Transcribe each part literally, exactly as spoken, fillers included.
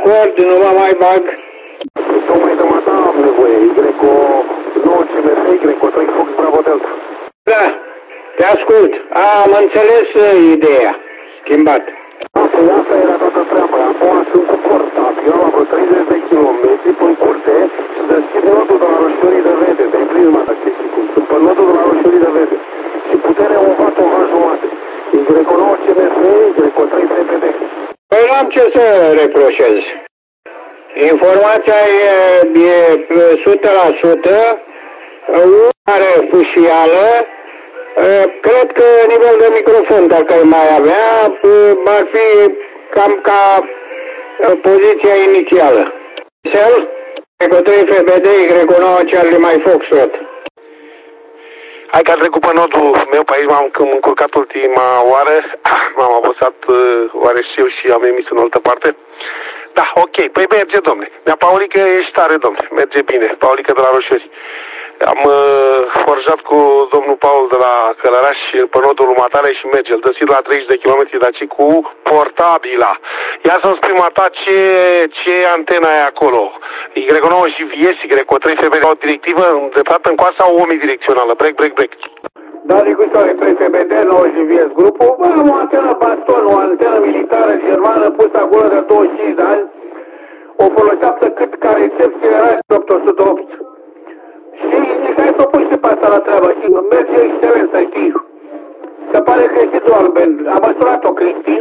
acord, nu mă mai bag. Tocmai de mata am nevoie. Y-o nouă C M F, Y-o trei Fox Bravo Delta. Da, te ascult. Am înțeles ideea. Schimbat. Asta, asta era toată treaba. Acum sunt cu portabil, la vreo treizeci de kilometri până curte și deschid nodul de la Roșiorii de Vede. De prisma de chestii. Cum sunt pe nodul de la Roșiorii de Vede. Și puterea un vat o H jumate. Y-o nouă C M F, Y-o trei T P D. Păi n-am ce să reproșez. Informația e, e o sută la sută, are fâșială. Cred că nivel de microfon, dacă îi mai avea, ar fi cam ca poziția inițială. Cel, Y trei F B D, Y nouă Charlie mai Foxtrot. Hai că am trecut pe nodul meu pe aici, m-am încurcat ultima oară, m-am apăsat oare și eu și am emis în altă parte. Da, ok, păi merge, domne. Mea Paulică, ești tare, domne, merge bine, Paulică de la Roșiori. Am uh, forjat cu domnul Paul de la Călăraș pe nodul Matale și merge, îl dăsit la treizeci de kilometri de aici cu portabila. Ia să-mi prima ta ce, ce antena e acolo. Y nouă și V S, Y trei F B D, o directivă îndreptată în coasa omnidirecțională, break, break, break. Da, Nicușoare, trei F B D, nouă și V S grupul, bă, am o antenă baston, o antenă militară germană pusă acolo de douăzeci și cinci de ani, o foloseaptă cât ca recepție era și opt sute opt. Și zic, hai să o pui și pe asta la treabă și merge excelent, să știi. Se pare că e și dual band. Am măsurat-o, Cristi.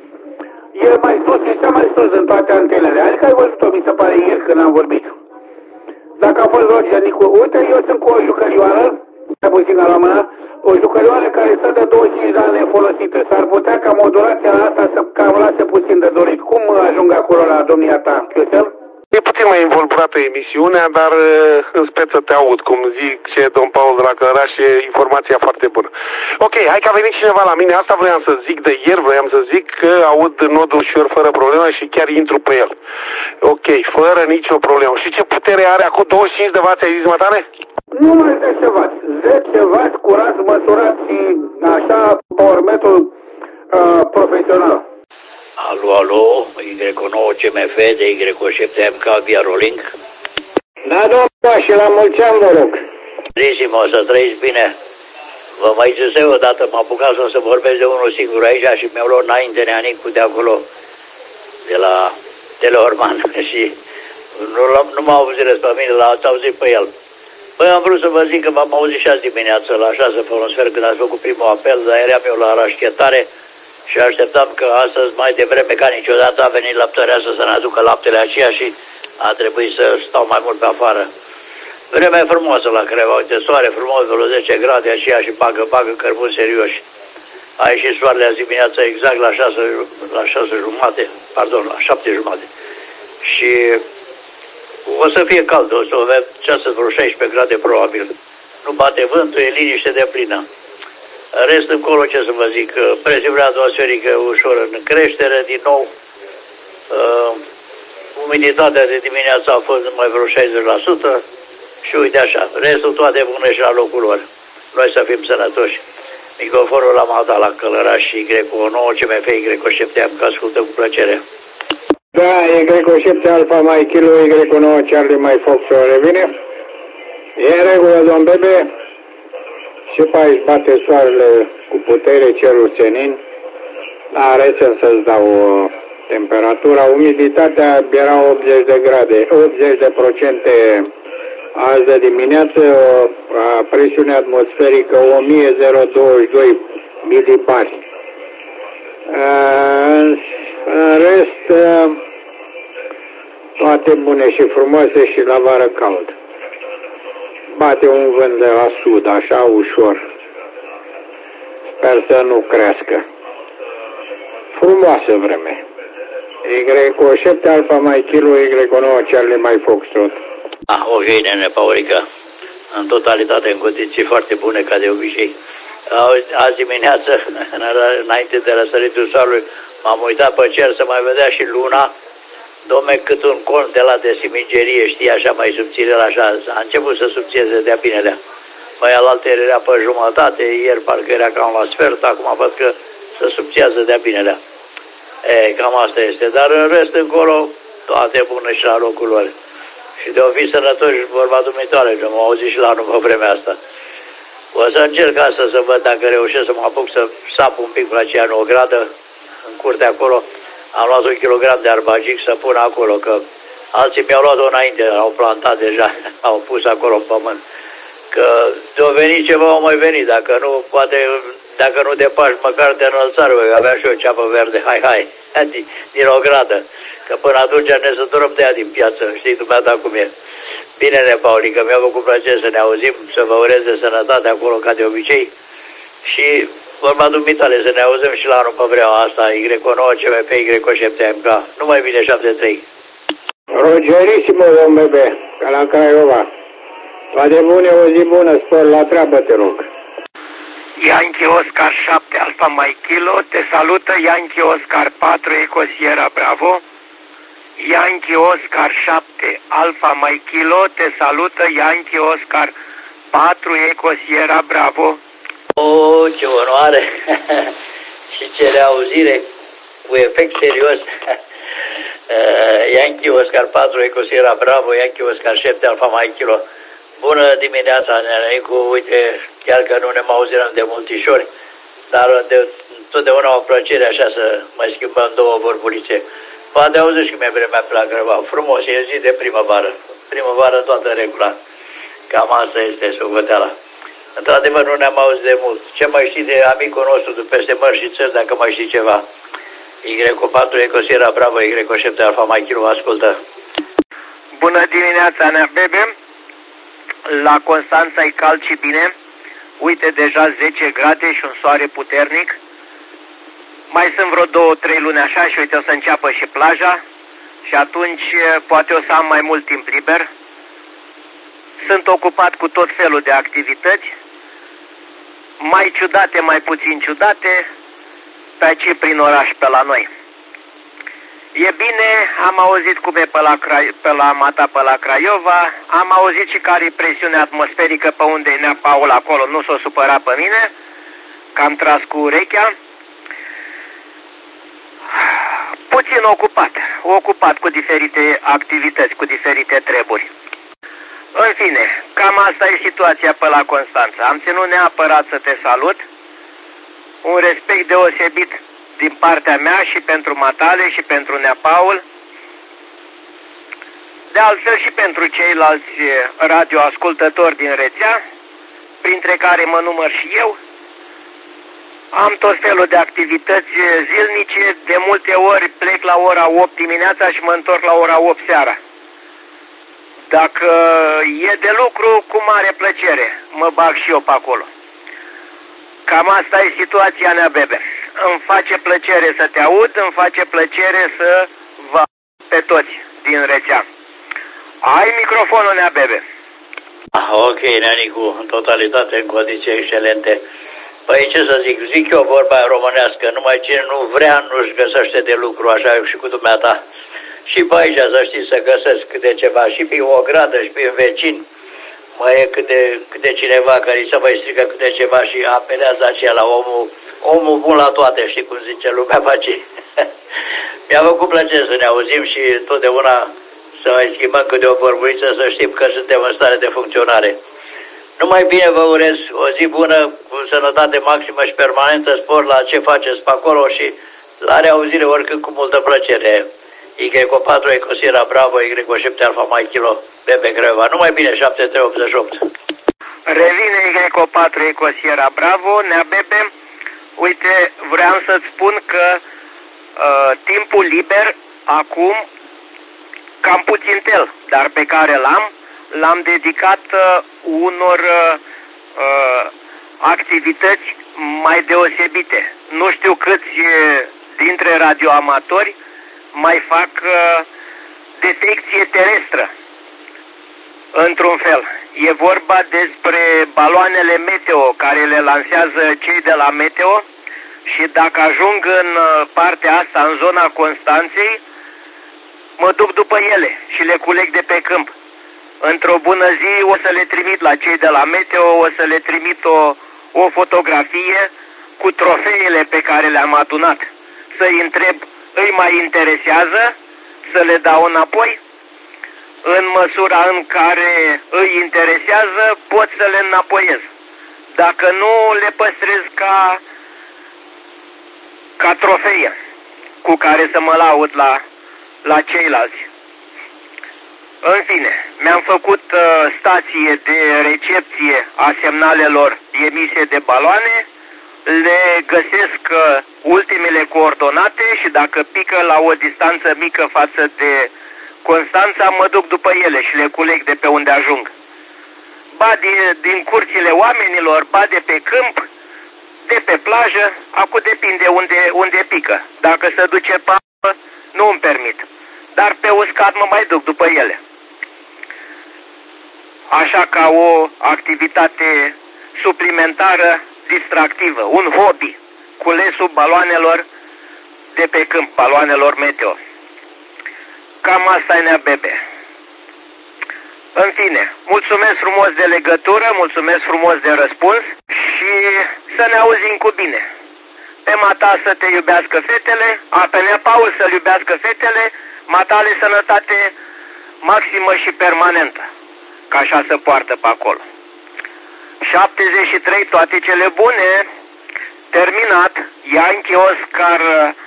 E mai sus, e cea mai sus în toate antenele. Adică ai văzut-o, mi se pare ieri când am vorbit. Dacă a fost Roger Nicu, uite, eu sunt cu o jucărioară, mai puțin la mână, o jucărioară care stă de douăzeci și cinci de ani nefolosită. S-ar putea ca modulația asta să cam lase puțin de dorit. Cum ajung acolo la domnia ta, Chiuțel? E puțin mai involucrată emisiunea, dar în speță te aud, cum zic ce domn Paul de la Călăraș, e informația foarte bună. Ok, hai că a venit cineva la mine, asta vreau să zic de ieri, vreau să zic că aud nodul ușor fără problemă și chiar intru pe el. Ok, fără nicio problemă. Și ce putere are acum? douăzeci și cinci de wați, ai zis, mătane? Nu mai zece wați, zece wați curați, măsurați și așa, power metal uh, profesional. Alo, alo, Y nouă C M F de Y șapte M K via Rolling. Da, domnul, și la mulți ani, vă rog. Brisimo, să trăiți bine. Vă mai ziseu odată, m-am apucat să vorbesc de unul singur aici și mi-au luat înainte neanicul de acolo, de la Teleorman și nu, nu m-au auzit pe mine, l-ați auzit pe el. Păi am vrut să vă zic că v-am auzit și azi dimineață la șase pe un sfert când ați făcut primul apel, dar eram eu la rașchetare. Și așteptam că astăzi, mai devreme ca niciodată, a venit laptărea să ne aducă laptele aceea și a trebuit să stau mai mult pe afară. Vremea frumoasă la Creva, uite, soare frumos, vreo zece grade aceea și bagă, bagă cărbuni serioși. A ieșit soarele azi dimineața exact la șase, la șase jumate, pardon, la șapte jumate. Și o să fie cald, o să avem ceasă vreo șaisprezece grade probabil. Nu bate vântul, e liniște de plină. În rest, încolo, ce să vă zic, presiunea atmosferică ușor în creștere, din nou, uh, umiditatea de dimineață a fost numai vreo șaizeci la sută și uite așa, restul toate bune și la locul lor. Noi să fim sănătoși. Microfonul la Mata, la Călăraș și Y nouă C M F, Y șapte, am că ascultă cu plăcere. Da, Y șapte Alfa mai Kilo, Y nouă Charlie mai Fox, revine. E în regulă, domn Bebe. Și pe aici bate soarele cu putere, cerul senin. Are să-ți dau o temperatura. Umiditatea era optzeci de grade, optzeci de procente azi de dimineață, presiune atmosferică o mie douăzeci și doi milibari. În rest, toate bune și frumoase și la vară cald. Bate un vânt de la sud, așa ușor. Sper să nu crească. Frumoasă vreme. Y șapte Alfa mai Kilo, Y nouă Charlie mai Foxtrot. Ah, ok, nene, Paurica. În totalitate, în condiții foarte bune, ca de obicei. Azi dimineață, înainte de răsăritul soarelui, m-am uitat pe cer să mai vedea și luna. Dom'le, cât un colț de la de simigerie, știi, așa mai subțire, așa, a început să subțieze de-a binelea. Mai alaltă era pe jumătate, ieri parcă era cam la sfert, acum văd că se subțiază de-a binelea. E, cam asta este, dar în rest încolo, toate bune și la locul lor. Și de o fi sănătoși vorba dumneitoare, că m-au auzit și la anul pe vremea asta. O să încerc asta să văd dacă reușesc să mă apuc să sap un pic la aceea în o gradă, în curte acolo. Am luat un kilogram de arbagic să pun acolo, că alții mi-au luat-o înainte, au plantat deja, au pus acolo în pământ. Că de-o venit ceva, o mai venit, dacă nu, poate, dacă nu de Paști, măcar de înălțare, voi avea și o ceapă verde, hai, hai, din, din o gradă. Că până atunci ne săturăm de ea din piață, știi dumneata cum e. Bine, ne, Paulică, mi-a făcut plăcere să ne auzim, să vă urez de sănătate acolo, ca de obicei. Și vorba dumitale, să ne auzim și la anul pe vreaua asta, Y nouă, C M P, Y șapte M K. Numai bine, șapte trei. Rogerissimo, domn B, ca la Craiova. Toate bune, o zi bună, spor la treabă, te rog. Yankee Oscar șapte Alfa Mike Kilo, te salută Yankee Oscar patru Eco Sierra Bravo. Yankee Oscar șapte Alfa Mike Kilo, te salută Yankee Oscar patru Eco Sierra Bravo. Oh, ce onoare și ce reauzire cu efect serios. Yankee Oscar patru Eco Sierra Bravo, Yankee Oscar șapte Alfa Mike Kilo. Bună dimineața, Neneicu, uite, chiar că nu ne mai auzirăm de multișori, dar de, totdeauna o plăcere așa să mai schimbăm două vorbulițe. Poate auzi și mie vremea pe la Crăva. Frumos, e zi de primăvară. Primăvară toată regula. Cam asta este socoteala. Într-adevăr, nu ne-am auzit de mult. Ce mai știi de amicul nostru de peste mări și țări, dacă mai știi ceva? Y patru Eco Sierra Bravo, Y șapte Alfa Mike Kilo, ascultă. Bună dimineața, Nea Bebe. La Constanța e cald și bine. Uite, deja zece grade și un soare puternic. Mai sunt vreo două, trei luni așa și uite o să înceapă și plaja. Și atunci poate o să am mai mult timp liber. Sunt ocupat cu tot felul de activități. Mai ciudate, mai puțin ciudate. Pe aici prin oraș, pe la noi. E bine, am auzit cum e pe la, Crai, pe la Mata, pe la Craiova, am auzit și care e presiunea atmosferică pe unde e Nea Paul acolo, nu s-o supăra pe mine, că am tras cu urechea. Puțin ocupat, ocupat cu diferite activități, cu diferite treburi. În fine, cam asta e situația pe la Constanța. Am ținut neapărat să te salut, un respect deosebit din partea mea și pentru matale și pentru Nea Paul, de altfel și pentru ceilalți radioascultători din rețea, printre care mă număr și eu. Am tot felul de activități zilnice, de multe ori plec la ora opt dimineața și mă întorc la ora opt seara. Dacă e de lucru, cu mare plăcere, mă bag și eu pe acolo. Cam asta e situația, Nea Bebe. Îmi face plăcere să te aud, îmi face plăcere să vă aud pe toți din rețea. Ai microfonul, Nea Bebe. Ah, ok, Neanicu, în totalitate, în condiții excelente. Păi ce să zic, zic eu vorba românească, numai cine nu vrea nu-și găsește de lucru, așa și cu dumneata. Și pe aici, să știți, să găsesc câte ceva, și pe o gradă, și pe vecini. Mai e câte, câte cineva care îi se mai strică câte ceva și apelează aceea la omul, omul bun la toate, știi cum zice lumea face. Mi-a făcut plăcere să ne auzim și totdeauna să mai schimbăm câte o vorbuiță, să știm că suntem în stare de funcționare. Numai bine vă urez o zi bună, cu sănătate maximă și permanentă, spor la ce faceți pe acolo și la reauzire oricând cu multă plăcere. Y patru Eco Sierra Bravo, Y șapte Alfa Mike Kilo, Bebe Craiova. Numai bine, șapte trei optzeci și opt. Revine Y patru Eco Sierra Bravo, Nea Bebe. Uite, vreau să-ți spun că uh, timpul liber acum, cam puțin tel, dar pe care l-am, l-am dedicat uh, unor uh, activități mai deosebite. Nu știu câți dintre radioamatori mai fac uh, detecție terestră, într-un fel. E vorba despre baloanele meteo care le lansează cei de la Meteo și dacă ajung în partea asta, în zona Constanței, mă duc după ele și le culeg de pe câmp. Într-o bună zi o să le trimit la cei de la Meteo, o să le trimit o, o fotografie cu trofeele pe care le-am adunat. Să-i întreb, îi mai interesează să le dau înapoi. În măsura în care îi interesează, pot să le înapoiez. Dacă nu, le păstrez ca, ca trofee cu care să mă laud la, la ceilalți. În fine, mi-am făcut uh, stație de recepție a semnalelor emise de baloane, le găsesc uh, ultimele coordonate și dacă pică la o distanță mică față de Constanța, mă duc după ele și le culeg de pe unde ajung. Ba din, din curțile oamenilor, ba de pe câmp, de pe plajă, acum depinde unde, unde pică. Dacă se duce pe apă, nu îmi permit. Dar pe uscat mă mai duc după ele. Așa ca o activitate suplimentară distractivă, un hobby, culesul baloanelor de pe câmp, baloanelor meteo. Cam asta e Nea Bebe. În fine, mulțumesc frumos de legătură, mulțumesc frumos de răspuns și să ne auzim cu bine. Pe mata să te iubească fetele, a pe Nea Paul să-l iubească fetele, matale sănătate maximă și permanentă, ca așa se poartă pe acolo. șaptezeci și trei, toate cele bune, terminat, Yankee Oscar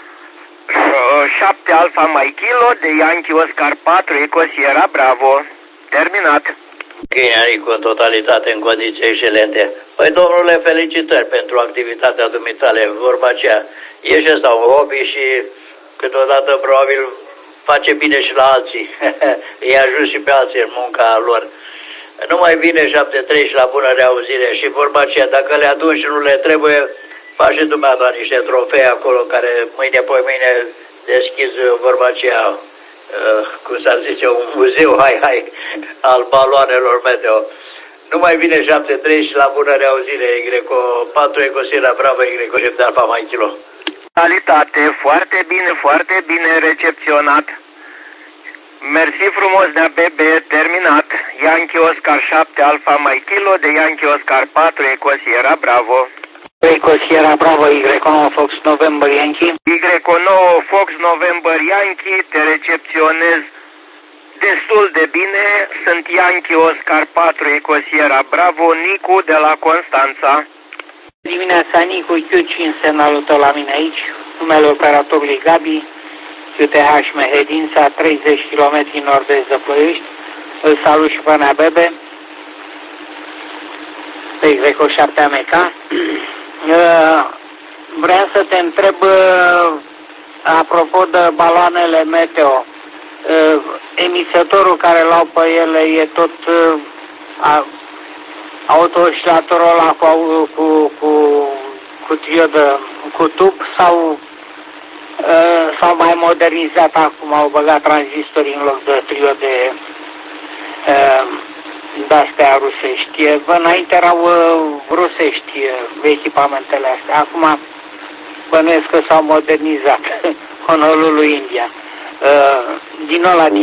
șapte Alfa Mai Kilo de Yankee Oscar patru Eco Sierra Bravo. Terminat. Chinericu în totalitate, în condiții excelente. Păi, domnule, felicitări pentru activitatea dumitale. Vorba aceea, e și ăsta un hobby și câteodată probabil face bine și la alții. Îi ajut și pe alții în munca lor. Numai bine șapte trei și la bună reauzire. Și vorba aceea, dacă le adun și nu le trebuie, face dumneavoastră niște trofee acolo care mâine, poi mâine deschizi vorba aceea, uh, cum s-ar zice, un muzeu, hai, hai, al baloanelor meteo. Numai bine șapte trei și la bună reauzire, Greco patru Eco Sierra Bravo, Greco șapte de Alfa Mai Kilo. Calitate, foarte bine, foarte bine recepționat. Mersi frumos de-a B B, terminat. Yankee Oscar șapte Alfa Mai Kilo de Yankee Oscar patru Eco Sierra Bravo. Eco Sierra Bravo, Y nouă Fox November Yankee. Y nouă Fox November Yankee, te recepționez destul de bine. Sunt Yankee Oscar patru Eco Sierra Bravo, Nicu de la Constanța. Dimineața, Nicu, Q cinci, semnalul tău la mine aici. Numele operatorului Gabi, Q T H Mehedința, treizeci de kilometri nord-est de Ploiești. Îl salut și pe Nea Bebe, pe Y șapte A M K. Vreau să te întreb apropo de baloanele meteo. Emisătorul care l-au pe ele e tot autooscilatorul ăla cu, cu, cu, cu trio de, cu tub sau s-au mai modernizat acum, au băgat tranzistorii în loc de trio de de-astea rusești. Înainte erau rusești echipamentele astea. Acum bănuiesc că s-au modernizat. Honorul lui India. Din ăla